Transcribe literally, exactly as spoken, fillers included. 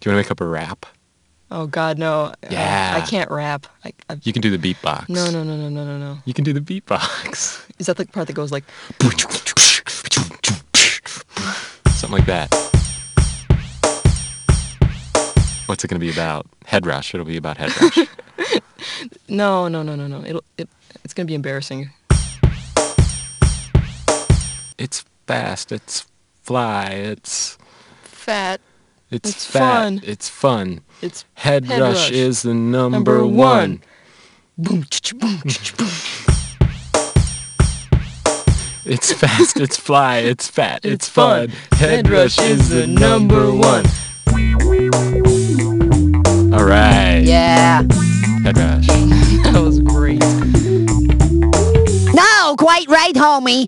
Do you want to make up a rap? Oh God, no. Yeah. Uh, I can't rap. I, I, You can do the beatbox. no, no, no, no, no, no, no. You can do the beatbox. Is that the part that goes like? Something like that. What's it going to be about? Head rush. It'll be about head rush. No, no, no, no, no. It'll it, it's gonna be embarrassing. It's fast. It's fly. It's Fat. it's, It's fat. fun. It's fun. It's Head, Head rush, rush. is the number, Number one. one. boom, ch-ch, boom, ch-ch, boom. It's fast. It's fly. It's fat. It's, It's fun. fun. Head rush is the number one. All right. Yeah, Head rush. that was great. No, quite right, homie.